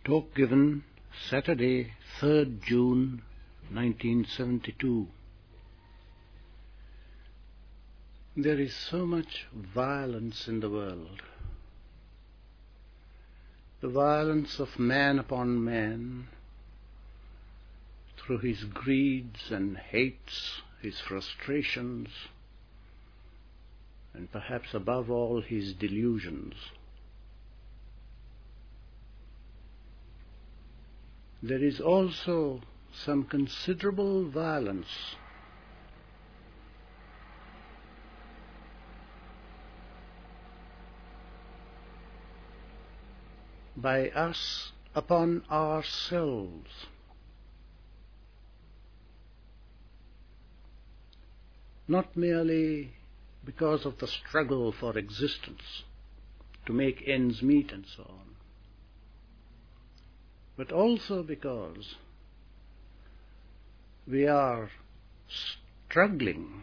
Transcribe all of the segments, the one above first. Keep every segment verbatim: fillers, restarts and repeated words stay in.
Talk given Saturday, third June nineteen seventy-two. There is so much violence in the world. The violence of man upon man through his greeds and hates, his frustrations, and perhaps above all his delusions. There is also some considerable violence by us upon ourselves. Not merely because of the struggle for existence, to make ends meet and so on, but also because we are struggling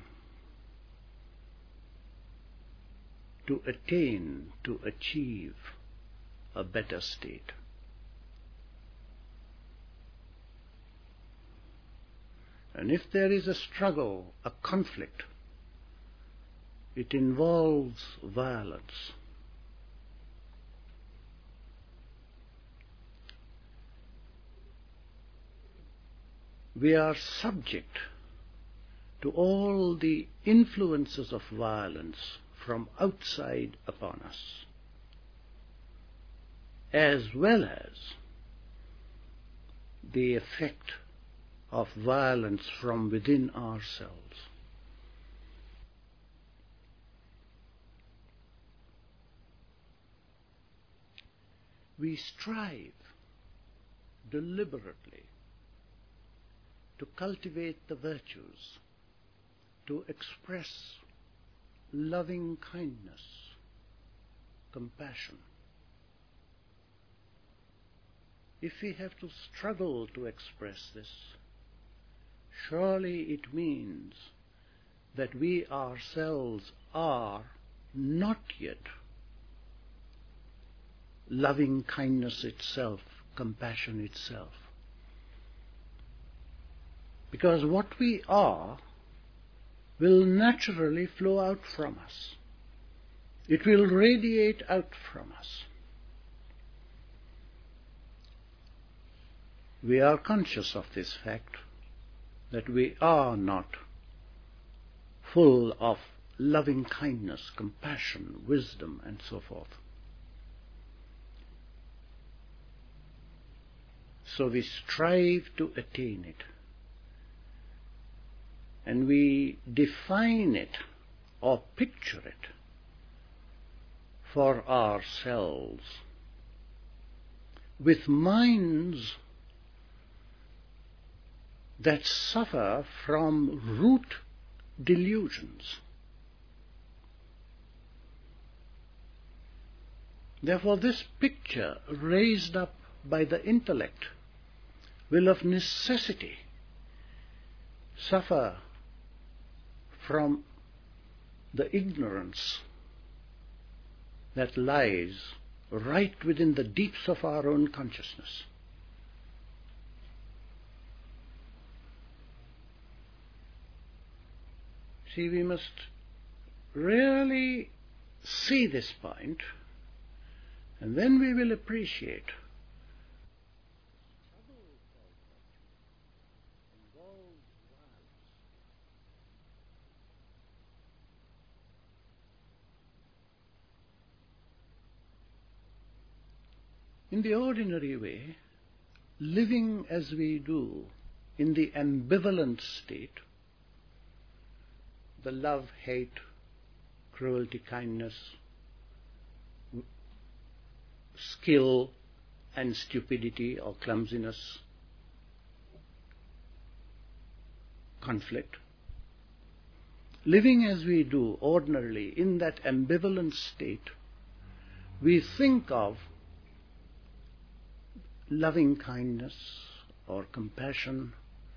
to attain, to achieve a better state. And if there is a struggle, a conflict, it involves violence. We are subject to all the influences of violence from outside upon us, as well as the effect of violence from within ourselves. We strive deliberately to cultivate the virtues, to express loving kindness, compassion. If we have to struggle to express this, surely it means that we ourselves are not yet loving kindness itself, compassion itself. Because what we are will naturally flow out from us. It will radiate out from us. We are conscious of this fact, that we are not full of loving kindness, compassion, wisdom, and so forth. So we strive to attain it. And we define it or picture it for ourselves with minds that suffer from root delusions. Therefore, this picture raised up by the intellect will of necessity suffer from the ignorance that lies right within the deeps of our own consciousness. See, we must really see this point, and then we will appreciate in the ordinary way, living as we do in the ambivalent state, the love, hate, cruelty, kindness, skill and stupidity or clumsiness, conflict. Living as we do ordinarily in that ambivalent state, we think of loving kindness or compassion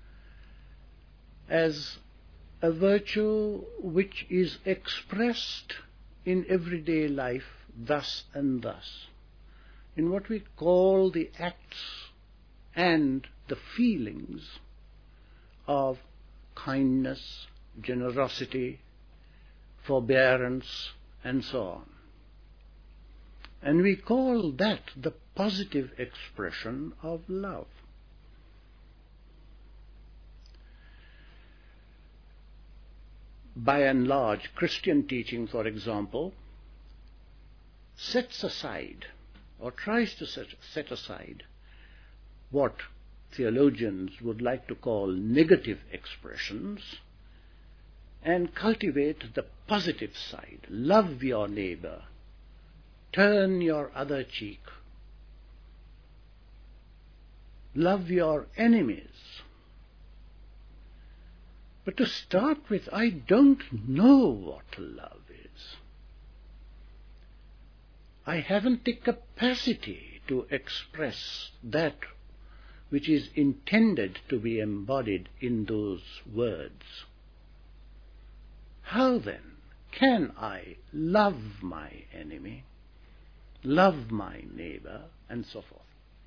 as a virtue which is expressed in everyday life thus and thus, in what we call the acts and the feelings of kindness, generosity, forbearance, and so on. And we call that the positive expression of love. By and large, Christian teaching, for example, sets aside or tries to set, set aside what theologians would like to call negative expressions and cultivate the positive side. Love your neighbor. Turn your other cheek. Love your enemies. But to start with, I don't know what love is. I haven't the capacity to express that which is intended to be embodied in those words. How then can I love my enemy, love my neighbor, and so forth?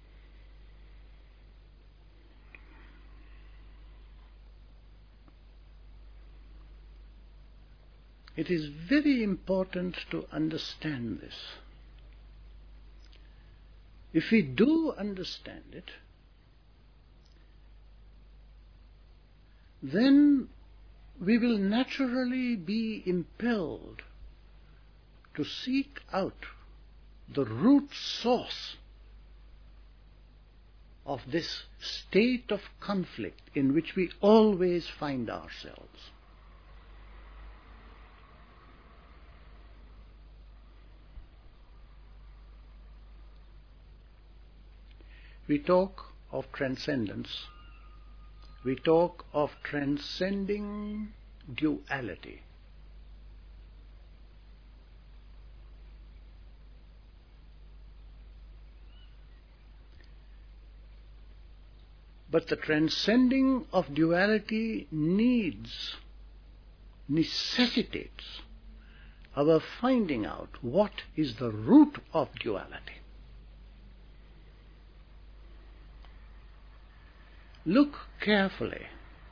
It is very important to understand this. If we do understand it, then we will naturally be impelled to seek out the root source of this state of conflict in which we always find ourselves. We talk of transcendence. We talk of transcending duality. But the transcending of duality needs, necessitates our finding out what is the root of duality. Look carefully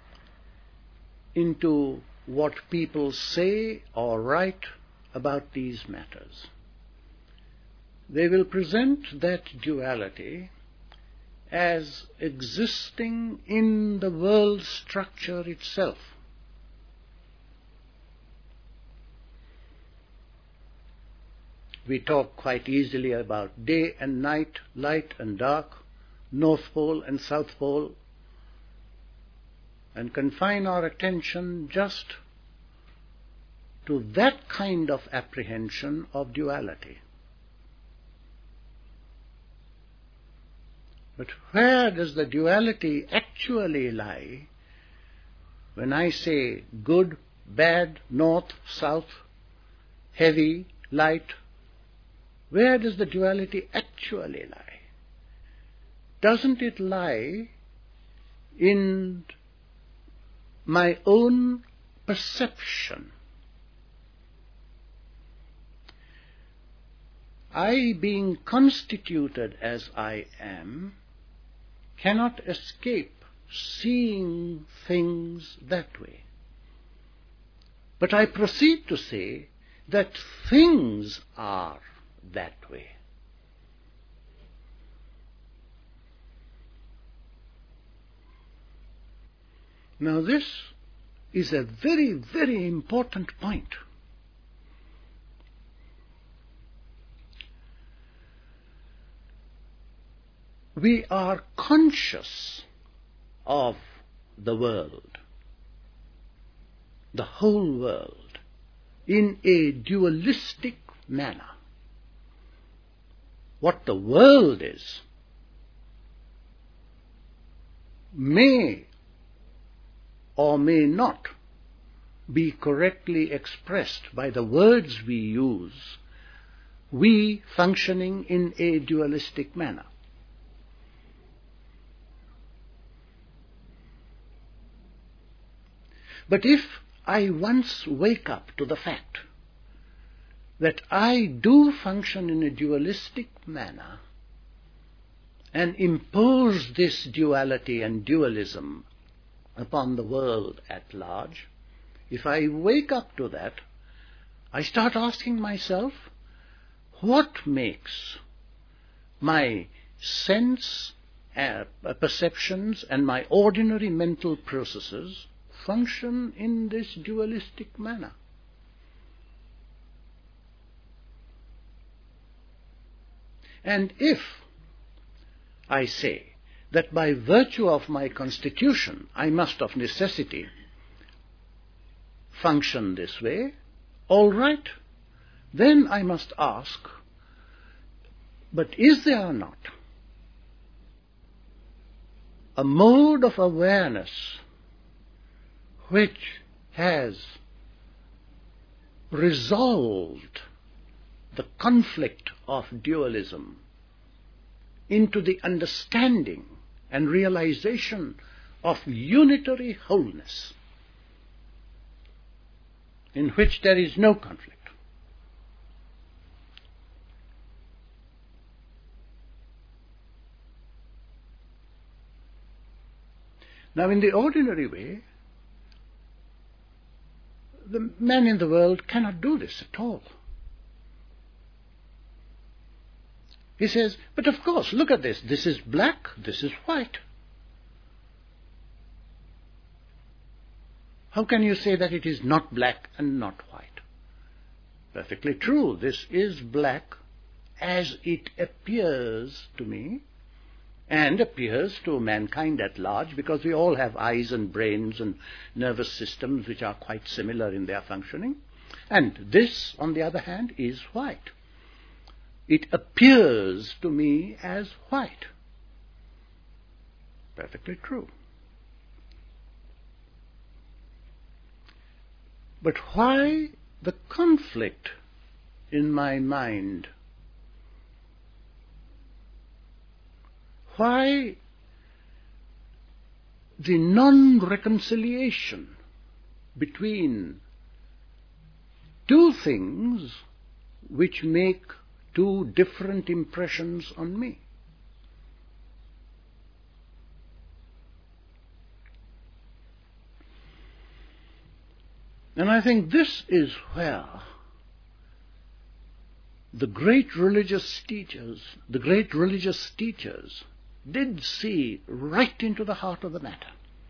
into what people say or write about these matters. They will present that duality as existing in the world structure itself. We talk quite easily about day and night, light and dark, North Pole and South Pole, and confine our attention just to that kind of apprehension of duality. But where does the duality actually lie when I say good, bad, north, south, heavy, light? Where does the duality actually lie? Doesn't it lie in my own perception? I, being constituted as I am, cannot escape seeing things that way. But I proceed to say that things are that way. Now this is a very, very important point. We are conscious of the world, the whole world, in a dualistic manner. What the world is may or may not be correctly expressed by the words we use, we functioning in a dualistic manner. But if I once wake up to the fact that I do function in a dualistic manner, and impose this duality and dualism upon the world at large, if I wake up to that, I start asking myself, what makes my sense, uh, perceptions, and my ordinary mental processes function in this dualistic manner? And if I say that by virtue of my constitution I must of necessity function this way, all right, then I must ask, but is there not a mode of awareness which has resolved the conflict of dualism into the understanding and realization of unitary wholeness, in which there is no conflict? Now, in the ordinary way, the man in the world cannot do this at all. He says, but of course, look at this. This is black, this is white. How can you say that it is not black and not white? Perfectly true. This is black as it appears to me and appears to mankind at large, because we all have eyes and brains and nervous systems which are quite similar in their functioning. And this, on the other hand, is white. It appears to me as white. Perfectly true. But why the conflict in my mind? Why the non-reconciliation between two things which make two different impressions on me? And I think this is where the great religious teachers, the great religious teachers did see right into the heart of the matter.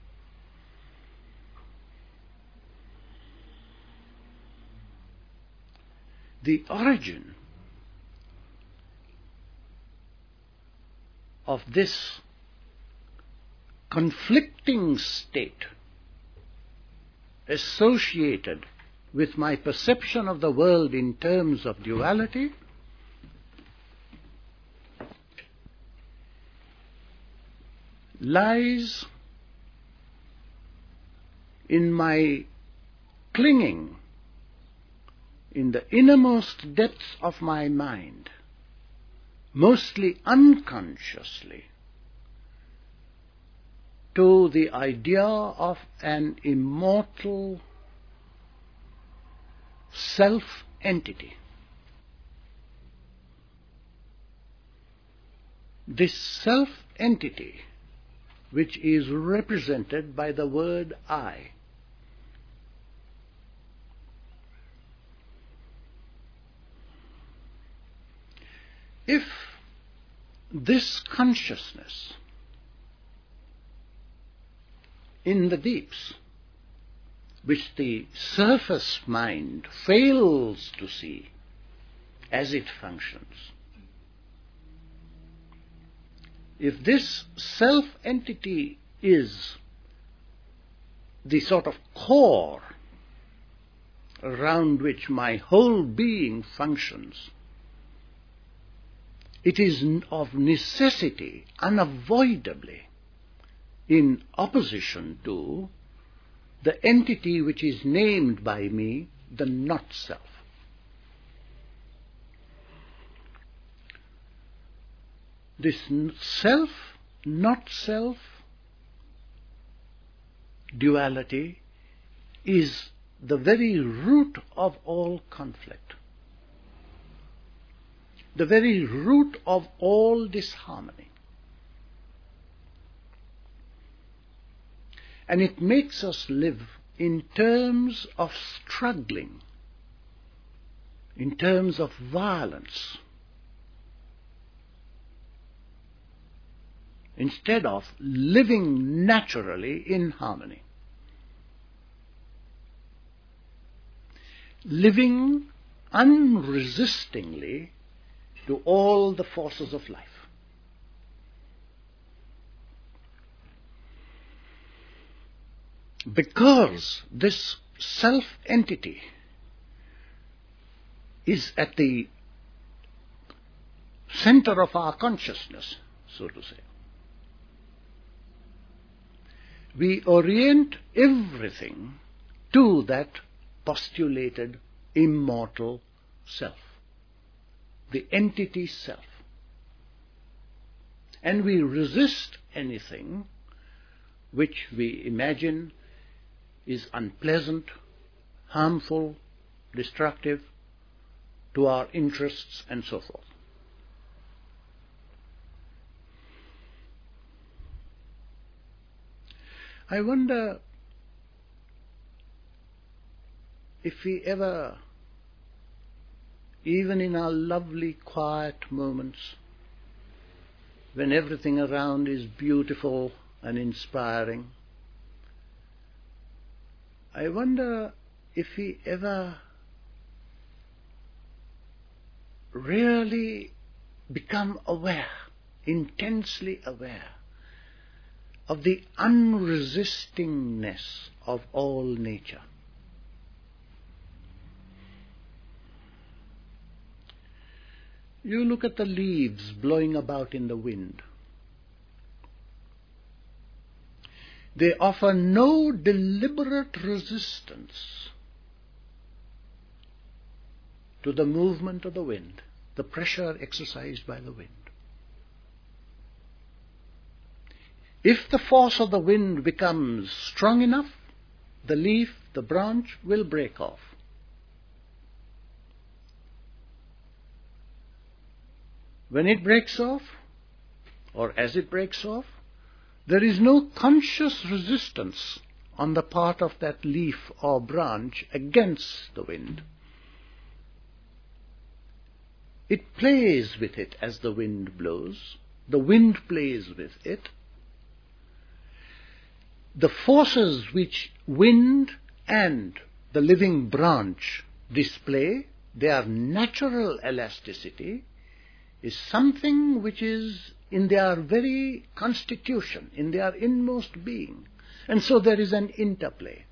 The origin of this conflicting state associated with my perception of the world in terms of duality lies in my clinging in the innermost depths of my mind, mostly unconsciously, to the idea of an immortal self-entity. This self-entity, which is represented by the word I. If this consciousness in the deeps, which the surface mind fails to see as it functions, if this self-entity is the sort of core around which my whole being functions, it is of necessity, unavoidably, in opposition to the entity which is named by me the not-self. This self, not-self duality is the very root of all conflict, the very root of all disharmony. And it makes us live in terms of struggling, in terms of violence, instead of living naturally in harmony. Living unresistingly to all the forces of life. Because this self-entity is at the center of our consciousness, so to say, we orient everything to that postulated immortal self, the entity self. And we resist anything which we imagine is unpleasant, harmful, destructive to our interests and so forth. I wonder if we ever, even in our lovely quiet moments, when everything around is beautiful and inspiring, I wonder if we ever really become aware, intensely aware, of the unresistingness of all nature. You look at the leaves blowing about in the wind. They offer no deliberate resistance to the movement of the wind, the pressure exercised by the wind. If the force of the wind becomes strong enough, the leaf, the branch will break off. When it breaks off, or as it breaks off, there is no conscious resistance on the part of that leaf or branch against the wind. It plays with it as the wind blows. The wind plays with it. The forces which wind and the living branch display, their natural elasticity, is something which is in their very constitution, in their inmost being. And so there is an interplay.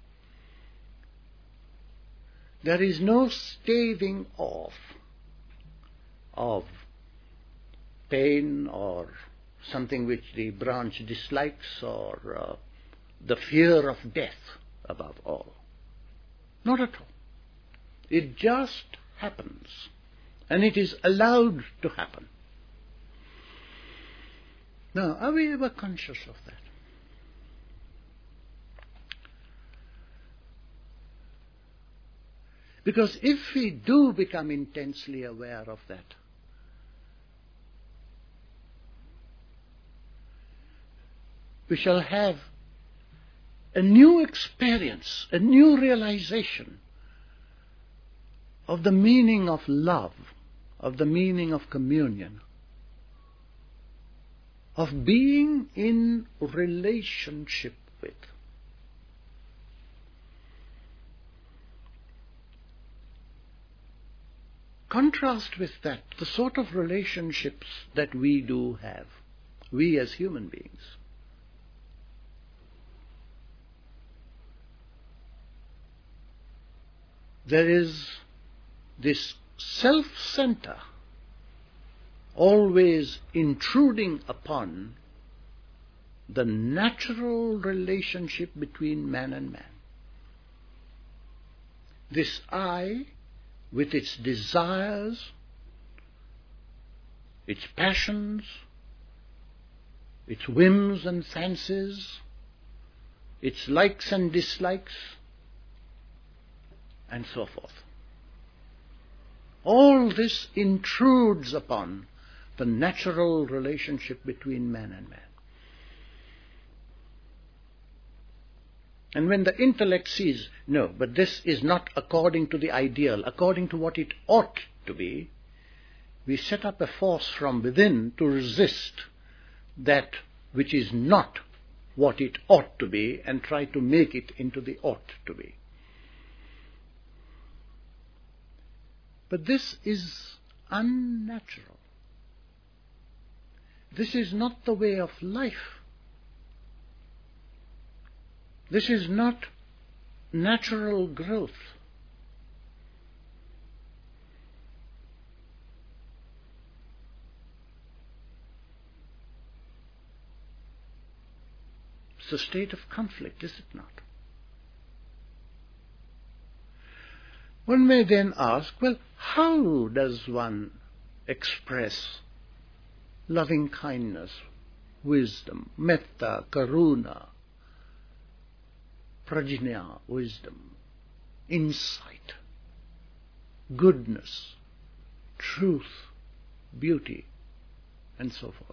There is no staving off of pain or something which the branch dislikes, or uh, the fear of death above all. Not at all. It just happens. And it is allowed to happen. Now, are we ever conscious of that? Because if we do become intensely aware of that, we shall have a new experience, a new realization of the meaning of love, of the meaning of communion, of being in relationship with. Contrast with that the sort of relationships that we do have, we as human beings. There is this self-center always intruding upon the natural relationship between man and man. This I, with its desires, its passions, its whims and fancies, its likes and dislikes, and so forth. All this intrudes upon the natural relationship between man and man. And when the intellect sees, no, but this is not according to the ideal, according to what it ought to be, we set up a force from within to resist that which is not what it ought to be and try to make it into the ought to be. But this is unnatural. This is not the way of life. This is not natural growth. It's a state of conflict, is it not? One may then ask, well, how does one express loving kindness, wisdom, metta, karuna, prajna, wisdom, insight, goodness, truth, beauty, and so forth?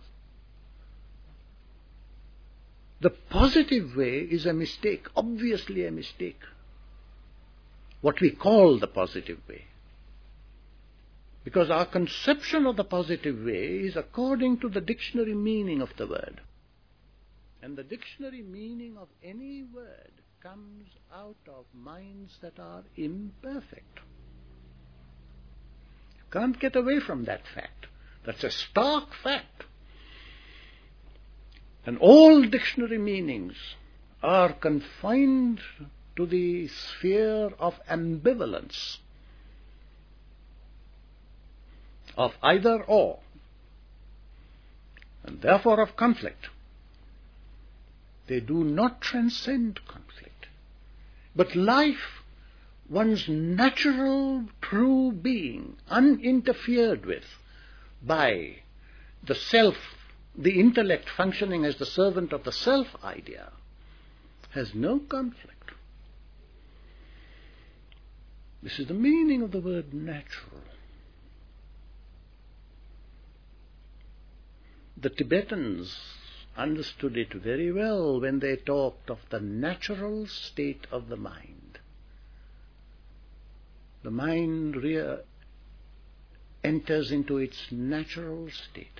The positive way is a mistake, obviously a mistake. What we call the positive way. Because our conception of the positive way is according to the dictionary meaning of the word. And the dictionary meaning of any word comes out of minds that are imperfect. You can't get away from that fact. That's a stark fact. And all dictionary meanings are confined to the sphere of ambivalence, of either or, and therefore of conflict. They do not transcend conflict. But life, one's natural true being, uninterfered with by the self, the intellect functioning as the servant of the self idea, has no conflict. This is the meaning of the word natural. The Tibetans understood it very well when they talked of the natural state of the mind. The mind re- enters into its natural state.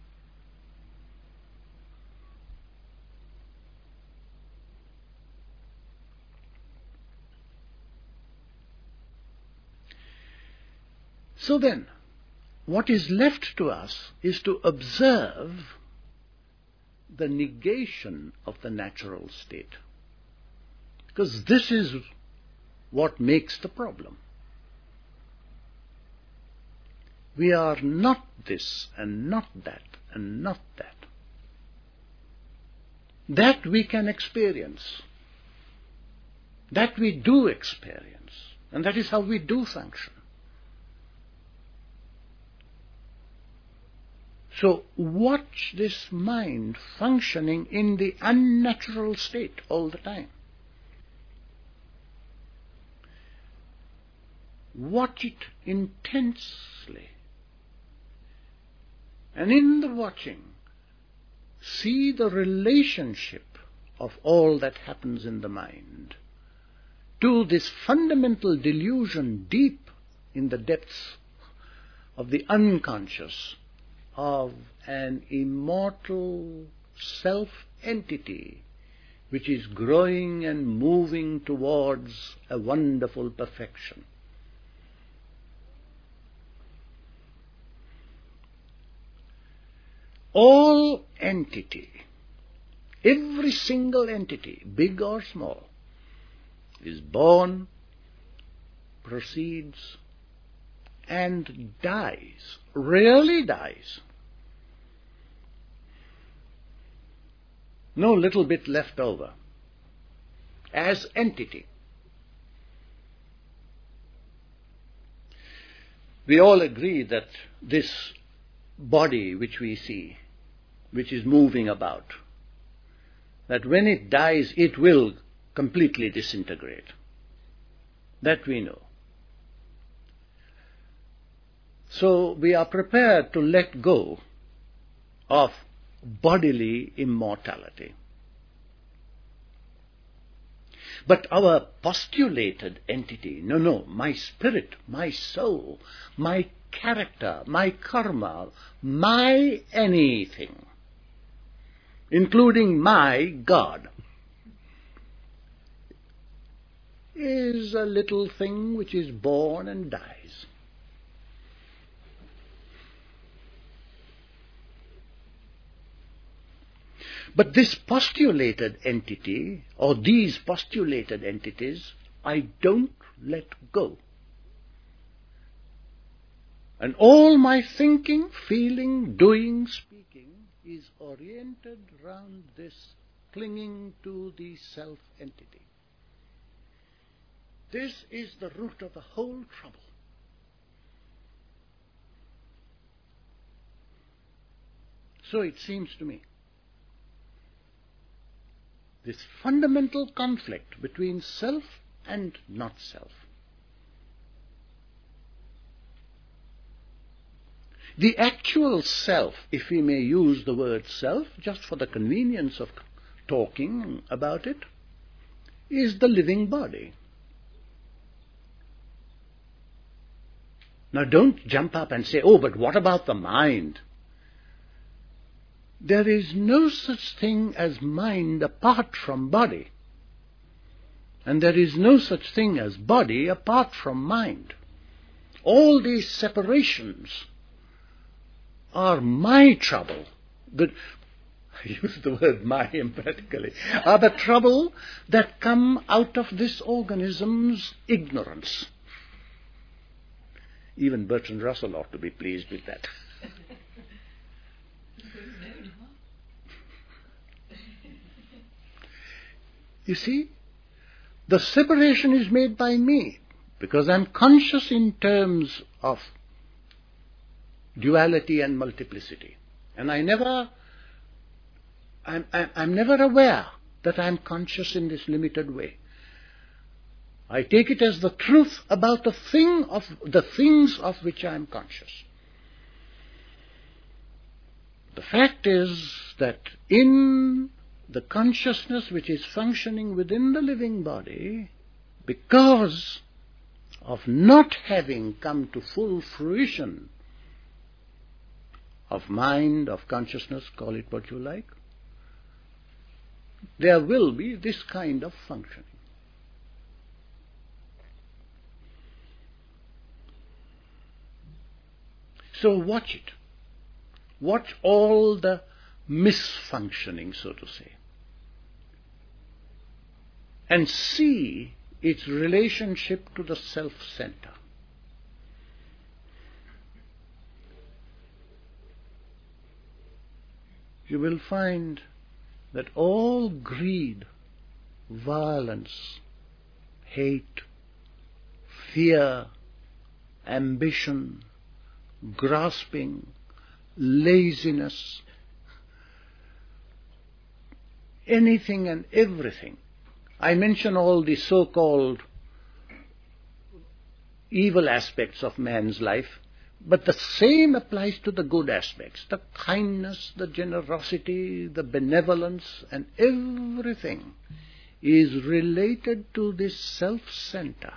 So then, what is left to us is to observe the negation of the natural state. Because this is what makes the problem. We are not this and not that and not that. That we can experience. That we do experience. And that is how we do function. So watch this mind functioning in the unnatural state all the time. Watch it intensely. And in the watching, see the relationship of all that happens in the mind to this fundamental delusion deep in the depths of the unconscious, of an immortal self-entity which is growing and moving towards a wonderful perfection. All entity, every single entity, big or small, is born, proceeds, and dies, really dies. No little bit left over as entity. We all agree that this body which we see, which is moving about, that when it dies it will completely disintegrate. That we know. So we are prepared to let go of bodily immortality. But our postulated entity, no, no, my spirit, my soul, my character, my karma, my anything, including my God, is a little thing which is born and dies. But this postulated entity, or these postulated entities, I don't let go. And all my thinking, feeling, doing, speaking is oriented round this clinging to the self-entity. This is the root of the whole trouble. So it seems to me, this fundamental conflict between self and not self, the actual self, if we may use the word self just for the convenience of talking about it, is the living body. Now don't jump up and say, oh, but what about the mind? There is no such thing as mind apart from body. And there is no such thing as body apart from mind. All these separations are my trouble. The, I use the word my emphatically, are the trouble that come out of this organism's ignorance. Even Bertrand Russell ought to be pleased with that. You see, the separation is made by me because I'm conscious in terms of duality and multiplicity. And I never, I'm, I'm, I'm never aware that I'm conscious in this limited way. I take it as the truth about the thing of the things of which I am conscious. The fact is that in the consciousness which is functioning within the living body, because of not having come to full fruition of mind, of consciousness, call it what you like, there will be this kind of functioning. So watch it. Watch all the misfunctioning, so to say, and see its relationship to the self-center. You will find that all greed, violence, hate, fear, ambition, grasping, laziness, anything and everything. I mention all the so-called evil aspects of man's life, but the same applies to the good aspects, the kindness, the generosity, the benevolence, and everything is related to this self-center.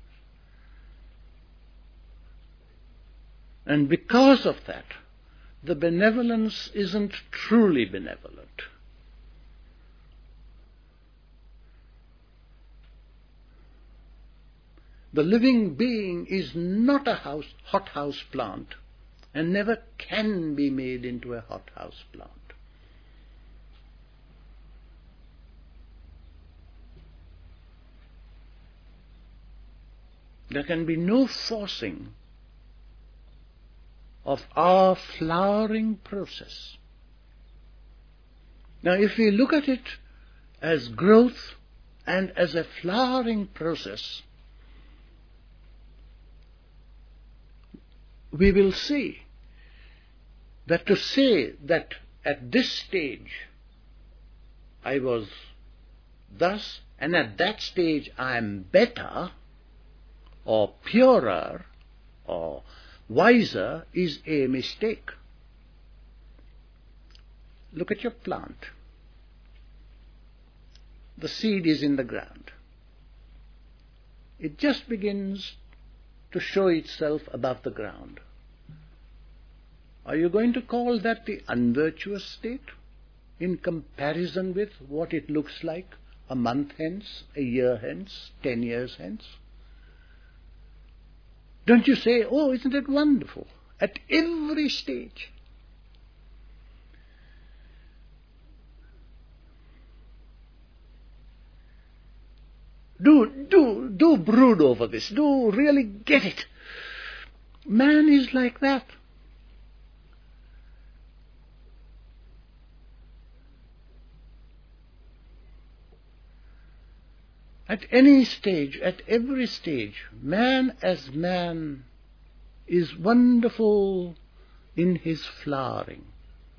And because of that, the benevolence isn't truly benevolent. The living being is not a house, hothouse plant and never can be made into a hothouse plant. There can be no forcing of our flowering process. Now, if we look at it as growth and as a flowering process, we will see that to say that at this stage I was thus, and at that stage I am better, or purer, or wiser, is a mistake. Look at your plant. The seed is in the ground. it just begins to show itself above the ground. Are you going to call that the unvirtuous state in comparison with what it looks like a month hence, a year hence, ten years hence? Don't you say, oh, isn't it wonderful? At every stage. Do, do, do brood over this. Do really get it. Man is like that. At any stage, at every stage, man as man is wonderful in his flowering.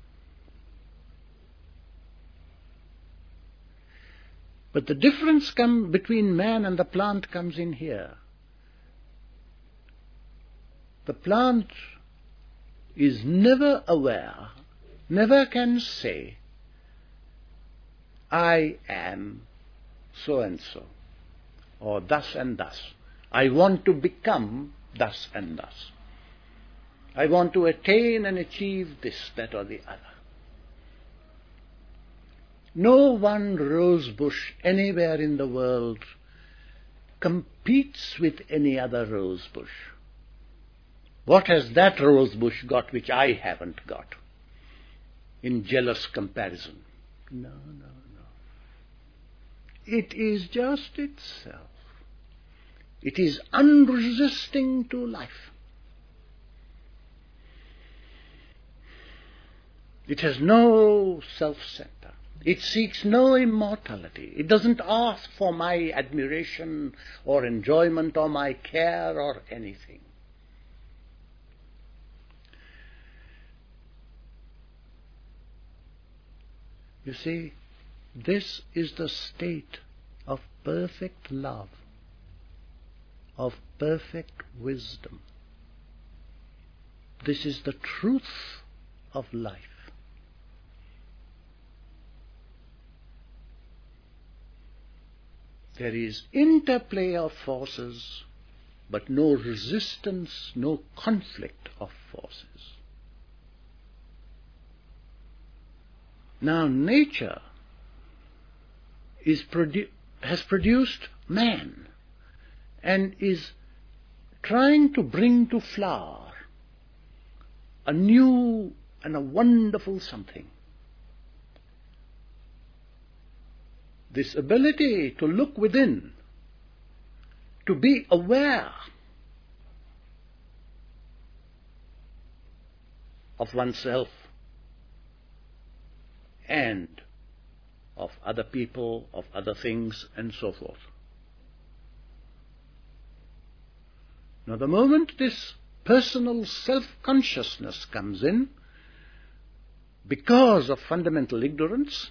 But the difference come between man and the plant comes in here. The plant is never aware, never can say, I am so and so, or thus and thus. I want to become thus and thus. I want to attain and achieve this, that, or the other. No one rose bush anywhere in the world competes with any other rose bush. What has that rose bush got which I haven't got in jealous comparison? No, no, no. It is just itself. It is unresisting to life. It has no self-center. It seeks no immortality. It doesn't ask for my admiration or enjoyment or my care or anything. You see, this is the state of perfect love, of perfect wisdom. This is the truth of life. There is interplay of forces, but no resistance, no conflict of forces. Now nature is produ- has produced man and is trying to bring to flower a new and a wonderful something. This ability to look within, to be aware of oneself and of other people, of other things, and so forth. Now, the moment this personal self-consciousness comes in, because of fundamental ignorance,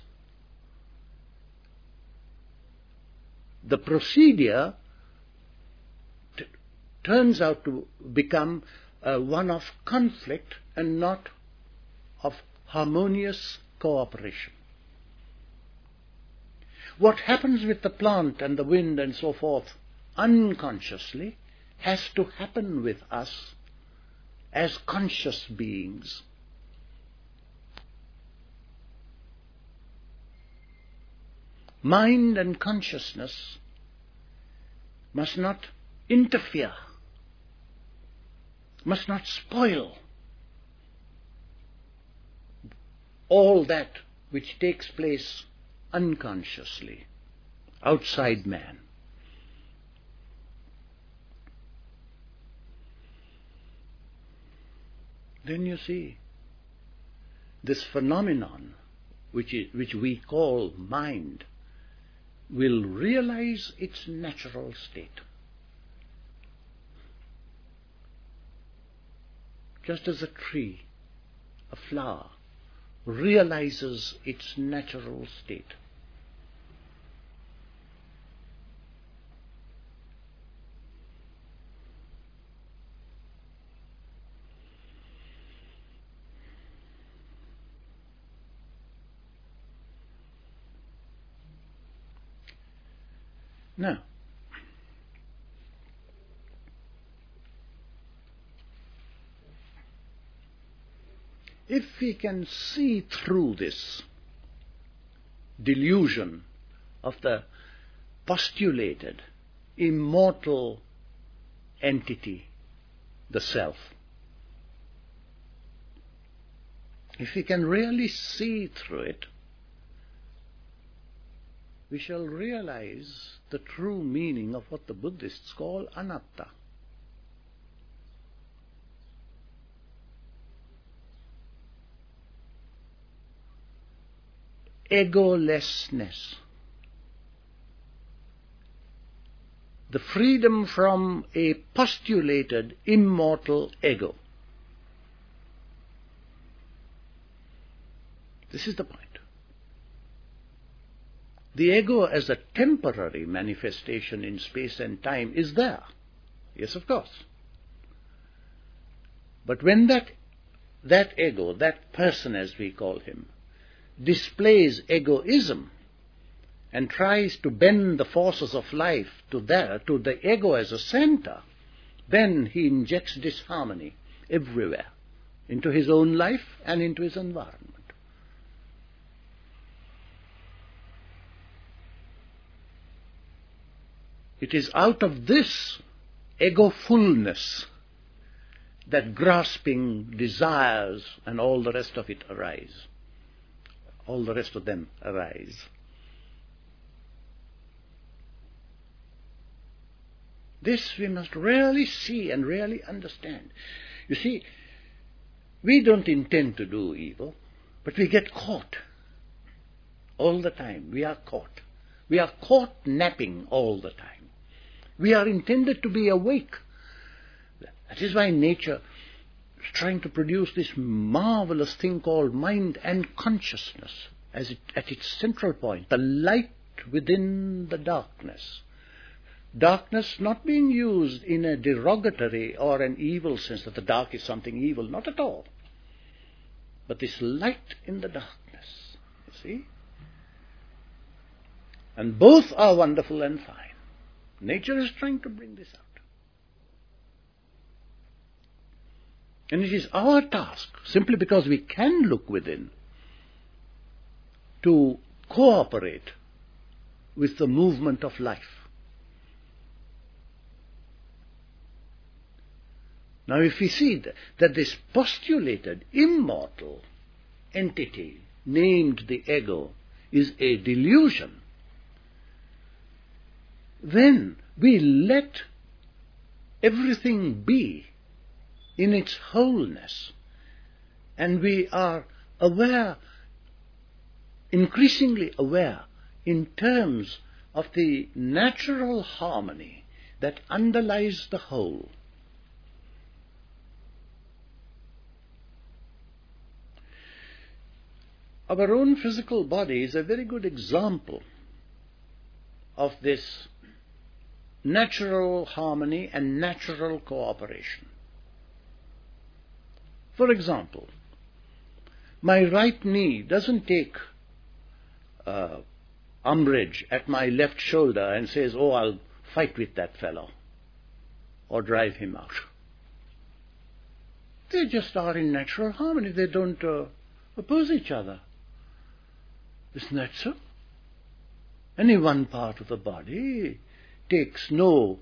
the procedure t- turns out to become uh, one of conflict and not of harmonious cooperation. What happens with the plant and the wind and so forth unconsciously has to happen with us as conscious beings. Mind and consciousness must not interfere, must not spoil all that which takes place unconsciously outside man. Then you see, this phenomenon, which is, which we call mind, will realize its natural state. Just as a tree, a flower, realizes its natural state. Now, if we can see through this delusion of the postulated immortal entity, the self, if we can really see through it, we shall realize the true meaning of what the Buddhists call anatta. Egolessness. The freedom from a postulated immortal ego. This is the point. The ego as a temporary manifestation in space and time is there. Yes, of course. But when that, that ego, that person as we call him, displays egoism and tries to bend the forces of life to there, to the ego as a center, then he injects disharmony everywhere, into his own life and into his environment. It is out of this ego-fullness that grasping desires and all the rest of it arise. All the rest of them arise. This we must really see and really understand. You see, we don't intend to do evil, but we get caught all the time. We are caught. We are caught napping all the time. We are intended to be awake. That is why nature is trying to produce this marvelous thing called mind and consciousness as it, at its central point, the light within the darkness. Darkness not being used in a derogatory or an evil sense, that the dark is something evil, not at all. But this light in the darkness, you see? And both are wonderful and fine. Nature is trying to bring this out. And it is our task, simply because we can look within, to cooperate with the movement of life. Now if we see that this postulated immortal entity named the ego is a delusion, then we let everything be in its wholeness, and we are aware, increasingly aware, in terms of the natural harmony that underlies the whole. Our own physical body is a very good example of this natural harmony and natural cooperation. For example, my right knee doesn't take uh, umbrage at my left shoulder and says, oh, I'll fight with that fellow or drive him out. They just are in natural harmony. They don't uh, oppose each other. Isn't that so? Any one part of the body takes no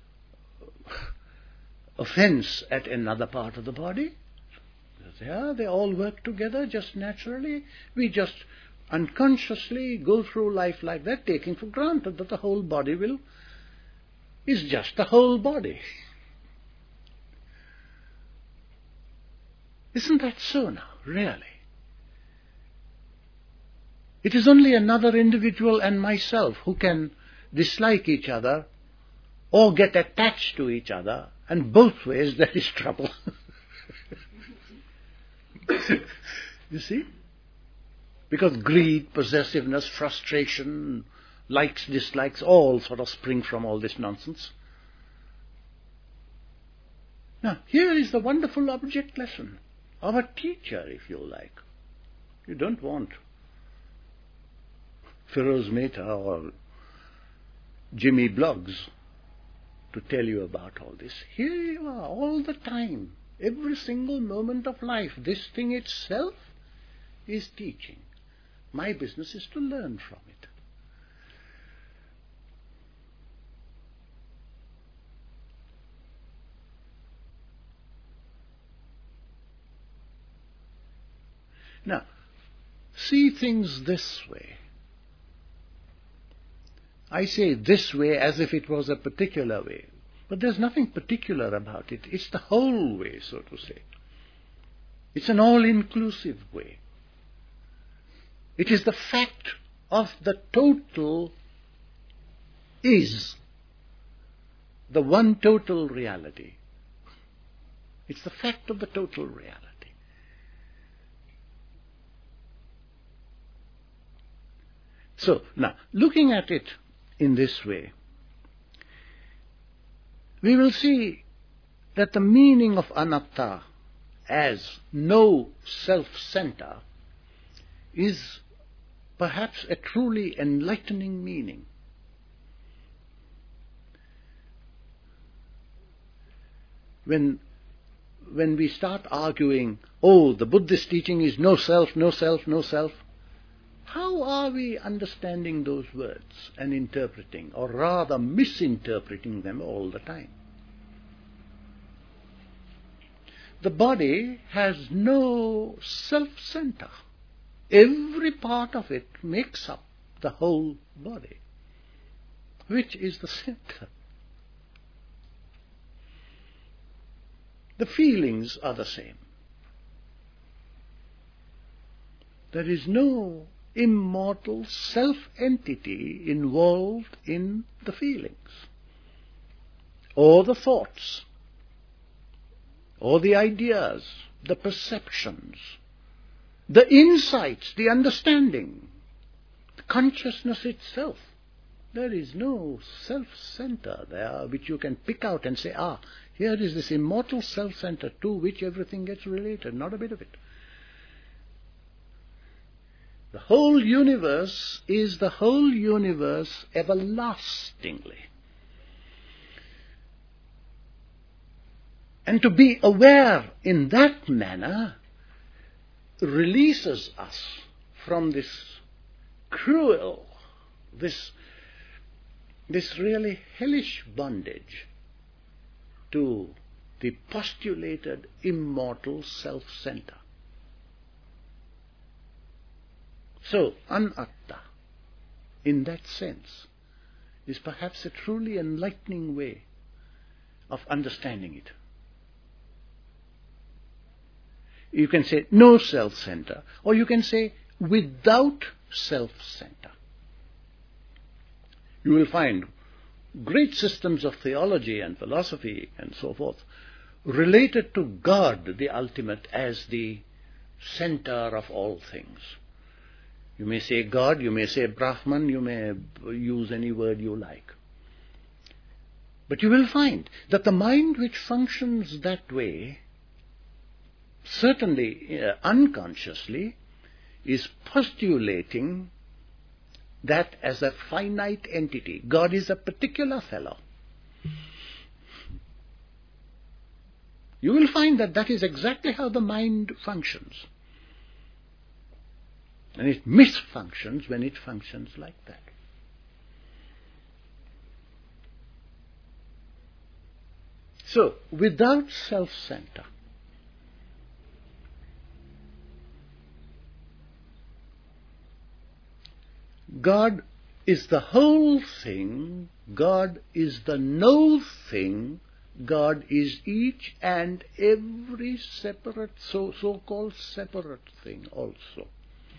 offense at another part of the body. Yeah, they all work together just naturally. We just unconsciously go through life like that, taking for granted that the whole body will is just the whole body. Isn't that so now, really? It is only another individual and myself who can dislike each other or get attached to each other, and both ways there is trouble. You see? Because greed, possessiveness, frustration, likes, dislikes, all sort of spring from all this nonsense. Now, here is the wonderful object lesson. Our teacher, if you like. You don't want Feroz Mehta or Jimmy Bloggs to tell you about all this. Here you are, all the time, Every single moment of life, this thing itself is teaching. My business is to learn from it. Now, see things this way. I say this way as if it was a particular way, but there's nothing particular about it. It's the whole way, so to say. It's an all-inclusive way. It is the fact of the total is the one total reality. It's the fact of the total reality. So, now, looking at it in this way, we will see that the meaning of anatta as no self-center is perhaps a truly enlightening meaning. When, when we start arguing, oh, the Buddhist teaching is no self, no self, no self, how are we understanding those words and interpreting, or rather misinterpreting them all the time? The body has no self-center. Every part of it makes up the whole body. Which is the center? The feelings are the same. There is no immortal self-entity involved in the feelings, or the thoughts, or the ideas, the perceptions, the insights, the understanding, the consciousness itself. There is no self-center there which you can pick out and say, ah, here is this immortal self-center to which everything gets related. Not a bit of it. The whole universe is the whole universe everlastingly. And to be aware in that manner releases us from this cruel, this, this really hellish bondage to the postulated immortal self-center. So, anatta, in that sense, is perhaps a truly enlightening way of understanding it. You can say no self-center, or you can say without self-center. You will find great systems of theology and philosophy and so forth related to God, the ultimate, as the center of all things. You may say God, you may say Brahman, you may use any word you like. But you will find that the mind which functions that way, certainly uh, unconsciously, is postulating that as a finite entity. God is a particular fellow. You will find that that is exactly how the mind functions. And it misfunctions when it functions like that. So, without self-center, God is the whole thing, God is the no thing, God is each and every separate, so, so-called separate thing also.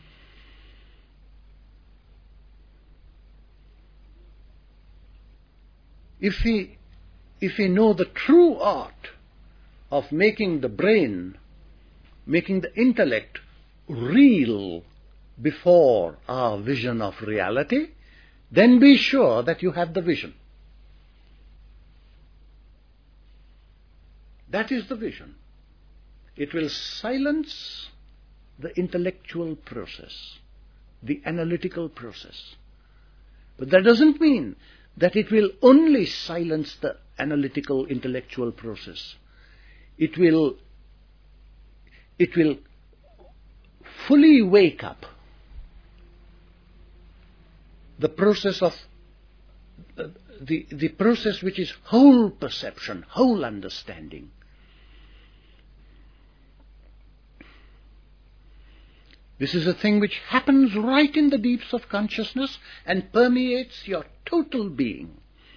If we, if we know the true art of making the brain, making the intellect real before our vision of reality, then be sure that you have the vision. That is the vision. It will silence the intellectual process, the analytical process. But that doesn't mean that it will only silence the analytical intellectual process. It will it will fully wake up the process of uh, the, the process which is whole perception, whole understanding. This is a thing which happens right in the deeps of consciousness and permeates your total being.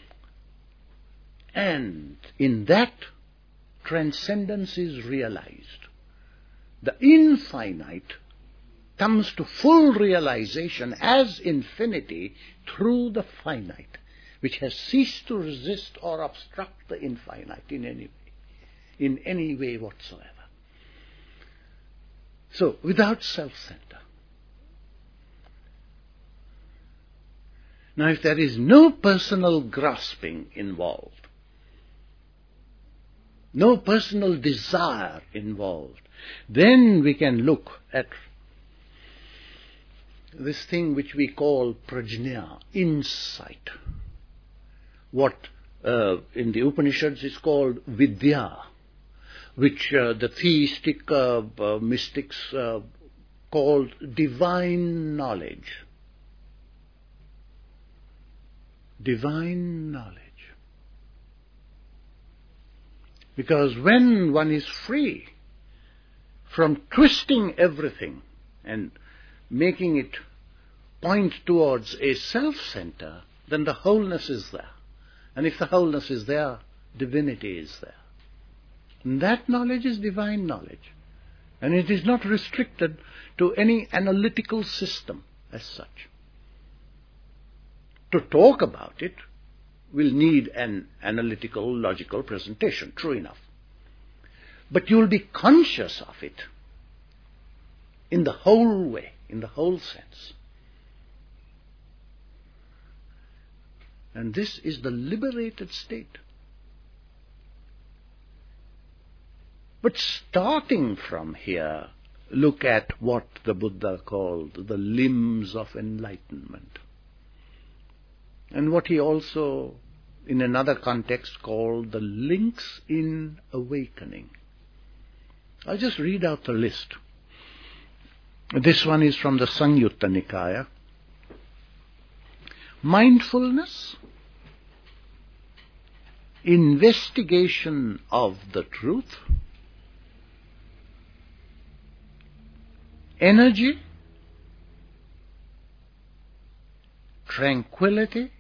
And in that, transcendence is realized. The infinite comes to full realization as infinity through the finite, which has ceased to resist or obstruct the infinite in any way, in any way whatsoever. So, without self-center. Now, if there is no personal grasping involved, no personal desire involved, then we can look at this thing which we call prajna, insight. What uh, in the Upanishads is called vidya, which uh, the theistic uh, uh, mystics uh, called divine knowledge. Divine knowledge. Because when one is free from twisting everything and making it point towards a self-center, then the wholeness is there. And if the wholeness is there, divinity is there. And that knowledge is divine knowledge. And it is not restricted to any analytical system as such. To talk about it will need an analytical, logical presentation, true enough. But you will be conscious of it in the whole way, in the whole sense. And this is the liberated state. But starting from here, look at what the Buddha called the limbs of enlightenment. And what he also, in another context, called the links in awakening. I'll just read out the list. This one is from the Samyutta Nikaya. Mindfulness, investigation of the truth, energy, tranquility,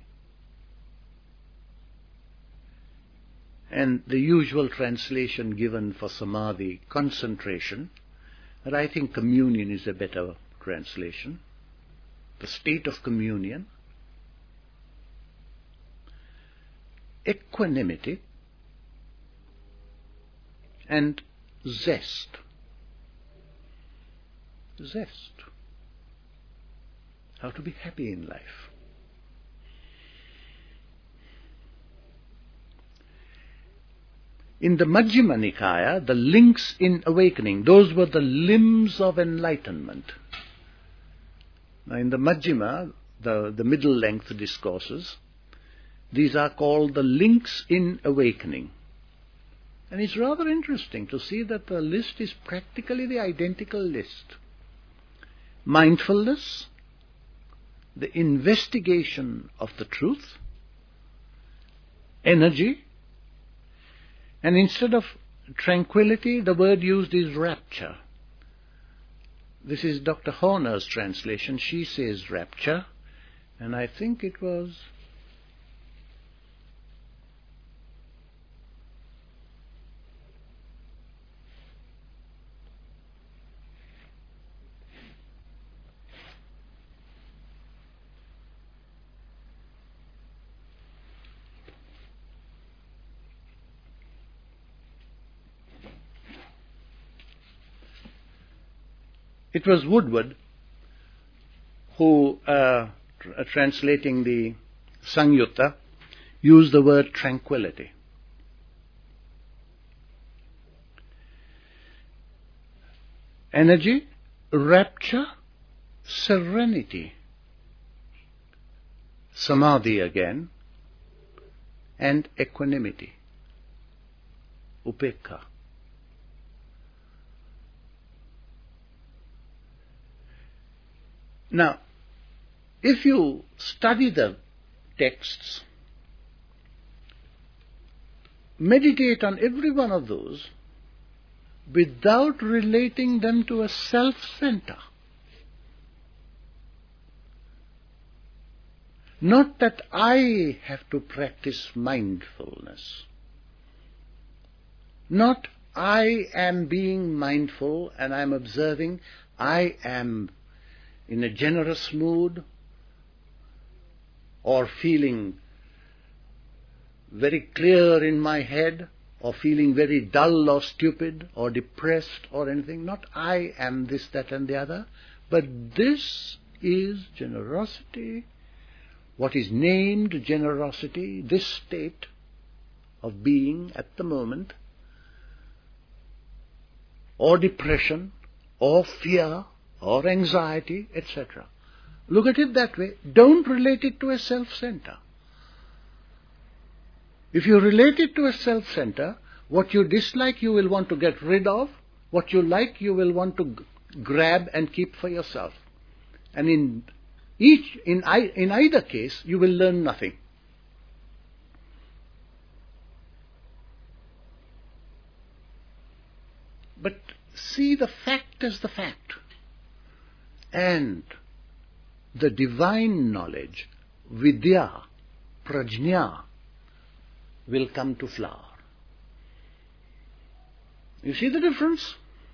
and the usual translation given for samadhi, concentration, but I think communion is a better translation, the state of communion, equanimity, and zest. Zest. How to be happy in life. In the Majjhima Nikaya, the links in awakening, those were the limbs of enlightenment. Now in the Majjhima, the, the middle length discourses, these are called the links in awakening. And it's rather interesting to see that the list is practically the identical list. Mindfulness, the investigation of the truth, energy, and instead of tranquility, the word used is rapture. This is Doctor Horner's translation. She says rapture, and I think it was It was Woodward who, uh, tr- translating the Samyutta, used the word tranquility. Energy, rapture, serenity, samadhi again, and equanimity, upekkha. Now, if you study the texts, meditate on every one of those without relating them to a self-center. Not that I have to practice mindfulness. Not I am being mindful and I am observing, I am in a generous mood or feeling very clear in my head or feeling very dull or stupid or depressed or anything. Not I am this, that and the other, but this is generosity, what is named generosity, this state of being at the moment, or depression, or fear, or anxiety, et cetera. Look at it that way. Don't relate it to a self-center. If you relate it to a self-center, what you dislike you will want to get rid of, what you like you will want to g- grab and keep for yourself. And in each, in, I, in either case, you will learn nothing. But see the fact as the fact. And the divine knowledge, vidya, prajna, will come to flower. You see the difference?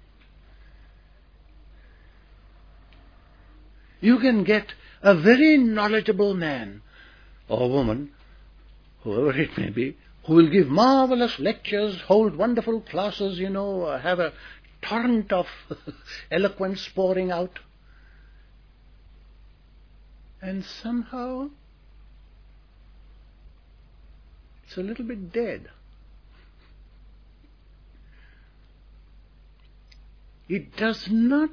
You can get a very knowledgeable man or woman, whoever it may be, who will give marvelous lectures, hold wonderful classes, you know, have a torrent of eloquence pouring out. And somehow it's a little bit dead. It does not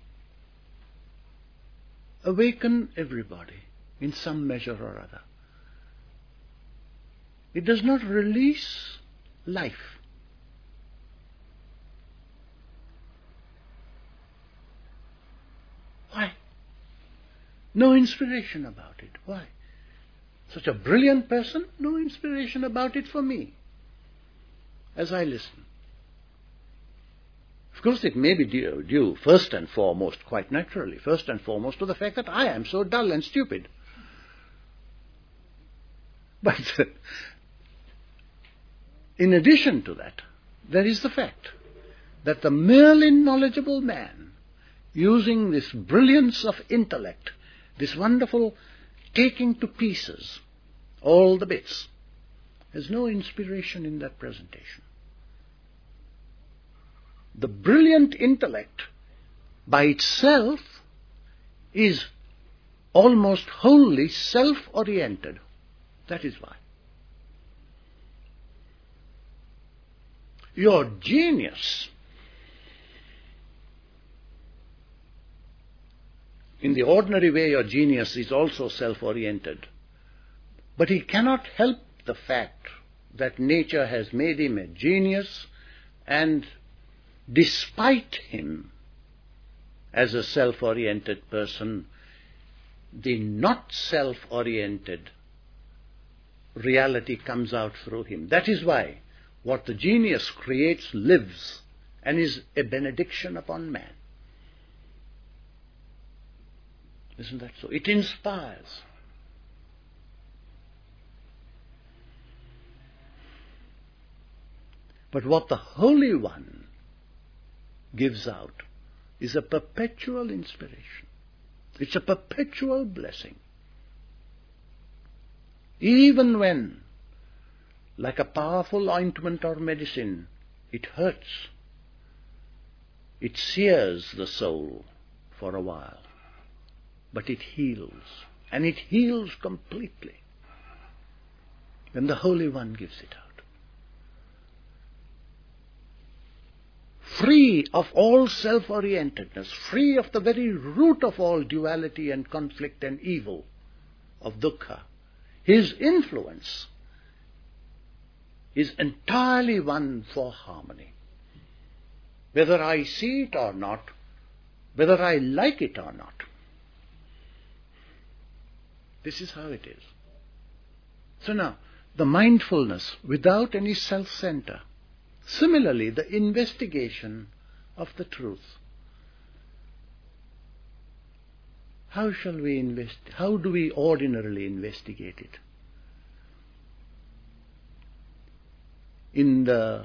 awaken everybody in some measure or other. It does not release life. Why? No inspiration about it. Why? Such a brilliant person, no inspiration about it for me as I listen. Of course, it may be due, due first and foremost, quite naturally, first and foremost to the fact that I am so dull and stupid. But in addition to that, there is the fact that the merely knowledgeable man, using this brilliance of intellect, this wonderful taking to pieces all the bits, has no inspiration in that presentation. The brilliant intellect by itself is almost wholly self-oriented. That is why. Your genius, in the ordinary way, your genius is also self-oriented. But he cannot help the fact that nature has made him a genius, and despite him, as a self-oriented person, the not self-oriented reality comes out through him. That is why what the genius creates lives and is a benediction upon man. Isn't that so? It inspires. But what the Holy One gives out is a perpetual inspiration. It's a perpetual blessing. Even when, like a powerful ointment or medicine, it hurts, it sears the soul for a while, but it heals, and it heals completely when the Holy One gives it out. Free of all self-orientedness, free of the very root of all duality and conflict and evil of dukkha, his influence is entirely one for harmony. Whether I see it or not, whether I like it or not, This is how it is. So now, the mindfulness without any self-center. Similarly, the investigation of the truth. How shall we invest? How do we ordinarily investigate it? In the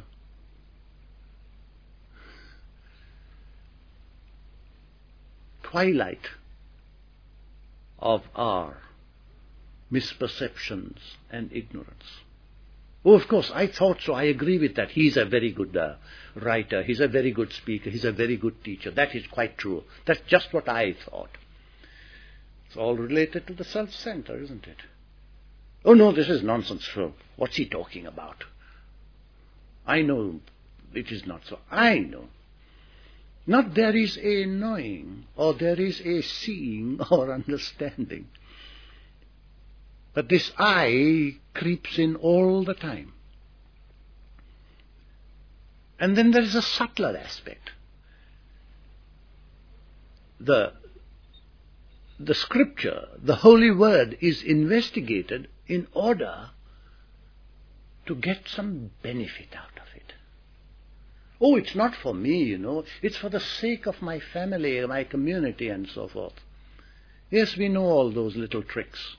twilight of our misperceptions and ignorance. Oh, of course, I thought so. I agree with that. He's a very good uh, writer. He's a very good speaker. He's a very good teacher. That is quite true. That's just what I thought. It's all related to the self-center, isn't it? Oh, no, this is nonsense. What's he talking about? I know it is not so. I know. Not there is a knowing, or there is a seeing or understanding. But this I creeps in all the time. And then there is a subtler aspect. The, the scripture, the holy word, is investigated in order to get some benefit out of it. Oh, it's not for me, you know. It's for the sake of my family, my community, and so forth. Yes, we know all those little tricks.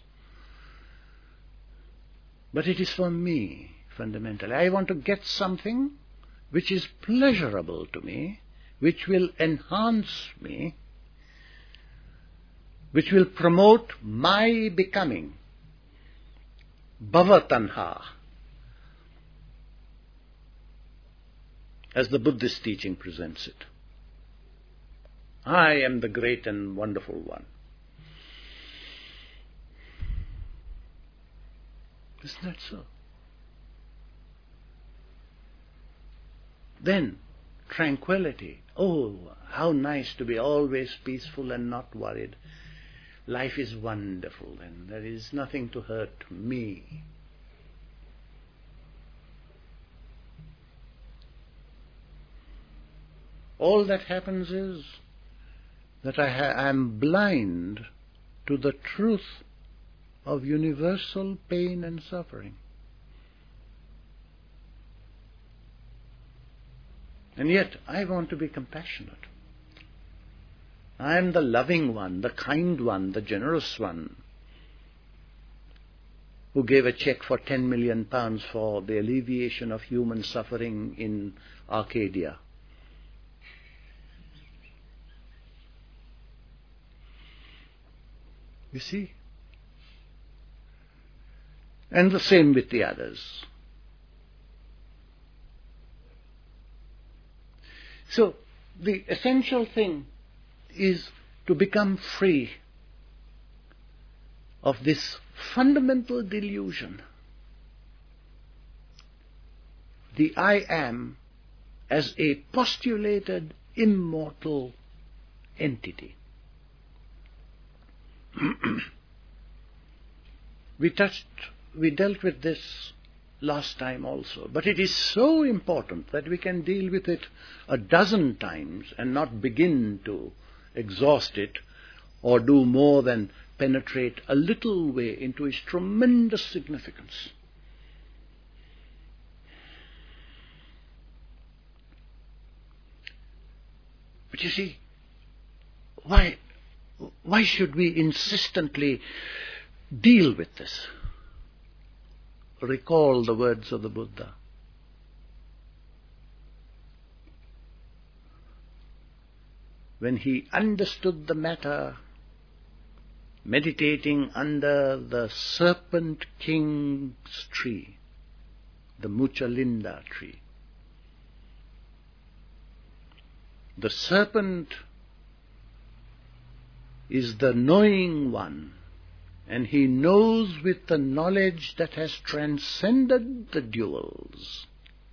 But it is for me, fundamentally. I want to get something which is pleasurable to me, which will enhance me, which will promote my becoming. Bhavatanha, as the Buddhist teaching presents it. I am the great and wonderful one. Isn't that so? Then, tranquility. Oh, how nice to be always peaceful and not worried. Life is wonderful and there is nothing to hurt me. All that happens is that I ha- am blind to the truth of universal pain and suffering. And yet, I want to be compassionate. I am the loving one, the kind one, the generous one, who gave a check for ten million pounds for the alleviation of human suffering in Arcadia. You see? And the same with the others. So, the essential thing is to become free of this fundamental delusion. The I am as a postulated immortal entity. we touched, we dealt with this last time also, but it is so important that we can deal with it a dozen times and not begin to exhaust it or do more than penetrate a little way into its tremendous significance. But you see, why, why should we insistently deal with this? Recall the words of the Buddha. When he understood the matter, meditating under the serpent king's tree, the Muchalinda tree. The serpent is the knowing one, and he knows with the knowledge that has transcended the duals.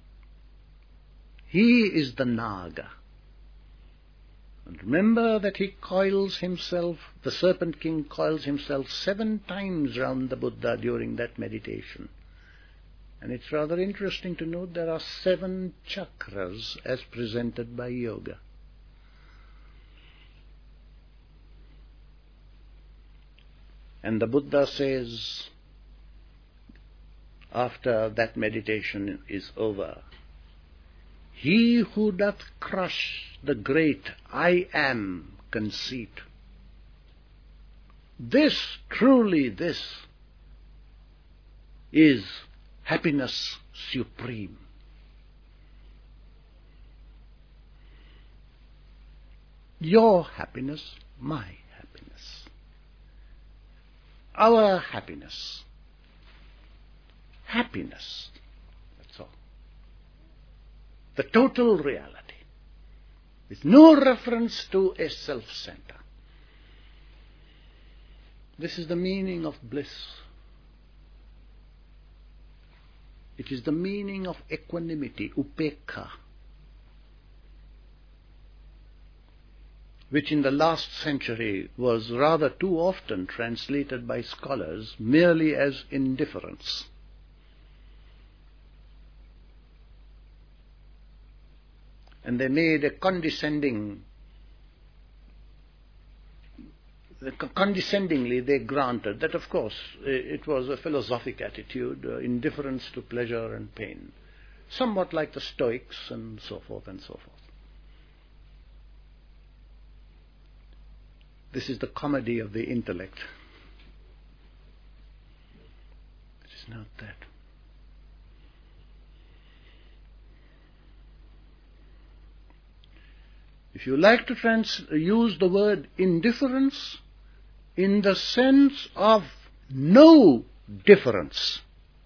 He is the Naga. And remember that he coils himself, the serpent king coils himself seven times round the Buddha during that meditation. And it's rather interesting to note there are seven chakras as presented by yoga. And the Buddha says, after that meditation is over, he who doth crush the great I am conceit, this, truly this, is happiness supreme. Your happiness, my happiness. Our happiness. Happiness. That's all. The total reality. With no reference to a self-center. This is the meaning of bliss. It is the meaning of equanimity, upekkha, which in the last century was rather too often translated by scholars merely as indifference. And they made a condescending, condescendingly they granted that, of course, it was a philosophic attitude, uh, indifference to pleasure and pain, somewhat like the Stoics and so forth and so forth. This is the comedy of the intellect. It is not that. If you like to trans- use the word indifference in the sense of no difference,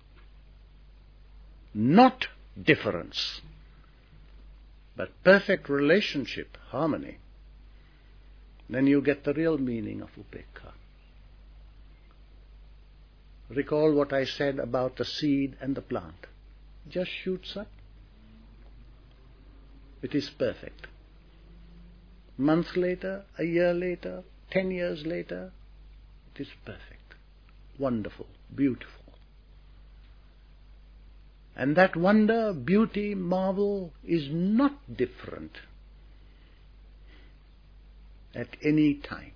not difference, but perfect relationship, harmony, then you get the real meaning of upekkha. Recall what I said about the seed and the plant. Just shoots up. It is perfect. Months later, a year later, ten years later, it is perfect, wonderful, beautiful. And that wonder, beauty, marvel is not different at any time.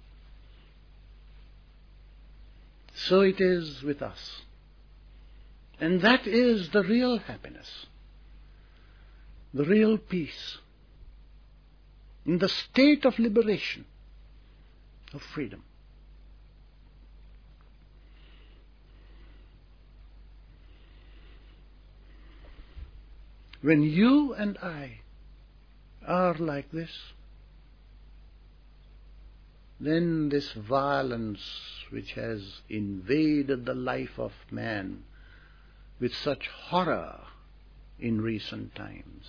So it is with us. And that is the real happiness, the real peace, in the state of liberation, of freedom. When you and I are like this, then this violence which has invaded the life of man with such horror in recent times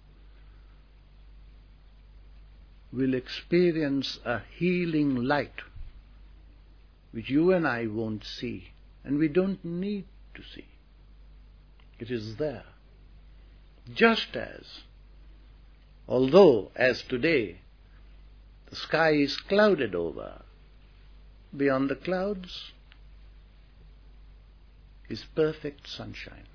will experience a healing light which you and I won't see, and we don't need to see. It is there. Just as, although as today the sky is clouded over, beyond the clouds is perfect sunshine.